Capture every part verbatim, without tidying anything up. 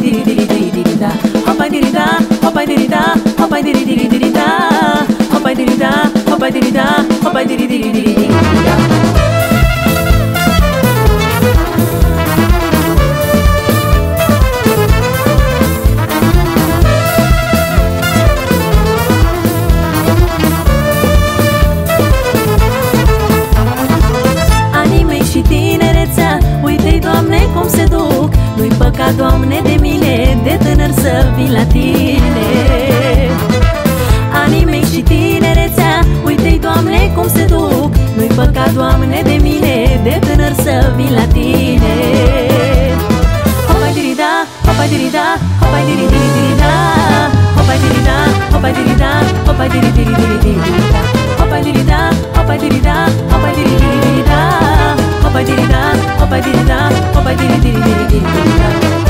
diri diri diri diri da, hopa diri da, hopa diri da, hopa diri diri diri da, hopa diri da, hopa diri da, hopa diri diri diri diri da. Cum se duc, nu-i păcat, Doamne, de mine, de tânăr să vin la Tine. Anii mei și tinerețea, uite-i, Doamne, cum se duc, nu-i păcat, Doamne, de mine, de tânăr să vin la Tine. Hopa diri da, hopa diri da, hopa diri diri diri da, hopa diri da, hopa diri da, hopa diri diri diri diri da, hopa diri da, hopa diri da, hopa diri diri diri da, hopa diri da, hopa diri da, hopa diri diri diri diri da.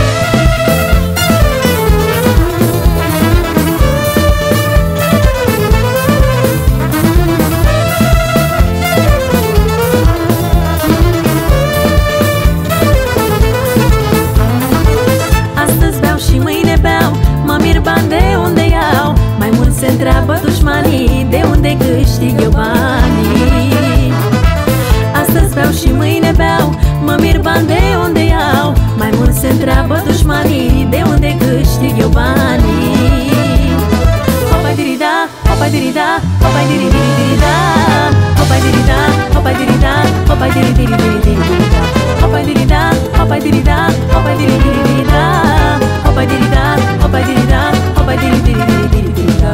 Astăzi beau și mâine beau, mă mir bani de unde iau, mai mult se întreabă dușmanii, de unde câștig eu banii. Astăzi beau și mâine beau, mă mir bani de unde iau, mai mult se întreabă dușmanii, de unde câștig eu banii. Hopa diri da, hopa diri da, hopa diri diri diri da, hopa diri da, hopa diri da, hopa diri diri diri diri da, hopa diri da, hopa diri da, hopa diri diri diri da, hopa diri da, hopa diri da, hopa diri diri diri diri da.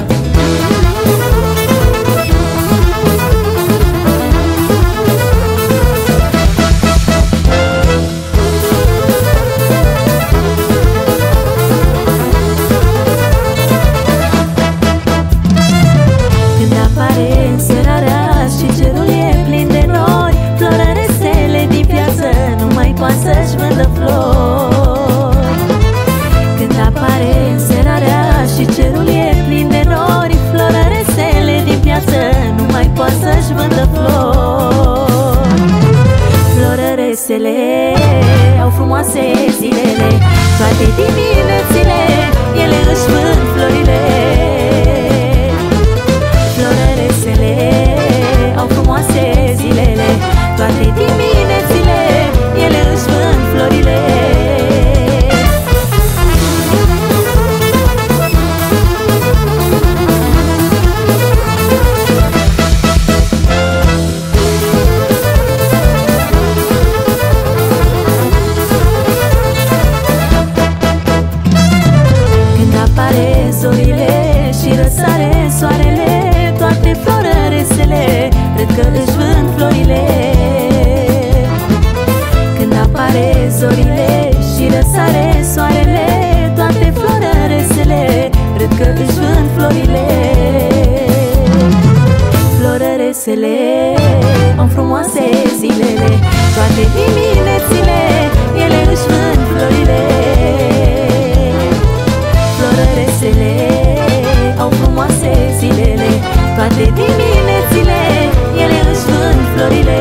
Să-și vândă flori. Când apare înserarea și cerul e plin de nori, florăresele din piață nu mai poate să-și vândă flori. Florăresele au frumoase zilele, toate diminețile ele își vând florile. Florăresele au frumoase zilele, toate diminețile ele își vând florile. Când apare zorile și răsare soarele, toate florăresele cred că își vând florile. Apare zorile și răsare soarele, toate florăresele cred că își vând florile. Florăresele au frumoase zilele, toate diminețile ele își vând florile. Florăresele au frumoase zilele, toate diminețile ele își vând florile.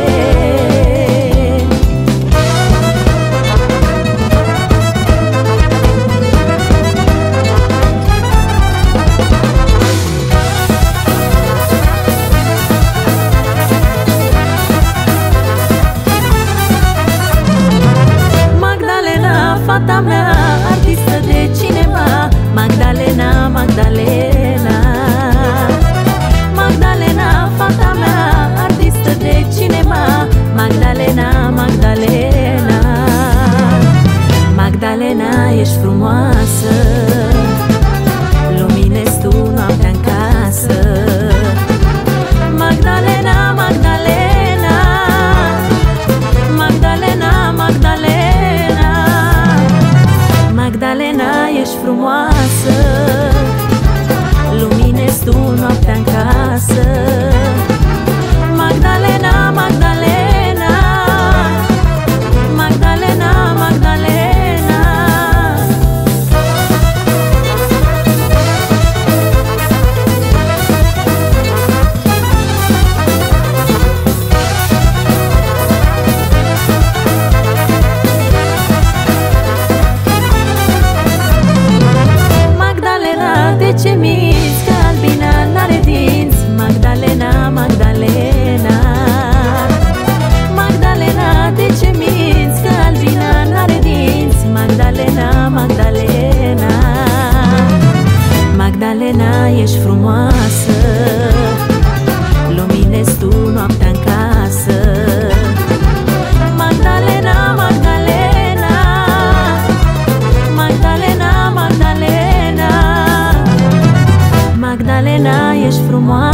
Fata mea, artistă de cinema, Magdalena, Magdalena. Magdalena, fata mea, artistă de cinema, Magdalena, Magdalena. Magdalena, ești frumoasă, luminezi tu noaptea în casă. Magdalena, Magdalena, Magdalena, Magdalena. Magdalena, ești frumoasă, luminezi tu noaptea în casă. Magdalena, Magdalena, Magdalena, Magdalena. de ce minți că albina n-are dinți? Magdalena, Magdalena, Magdalena, de ce minți că albina n-are dinți? Magdalena, Magdalena, Magdalena, ești frumoasă, luminezi tu noaptea-n casă. Magdalena, Magdalena, Magdalena, Magdalena, Magdalena, ești frumoasă,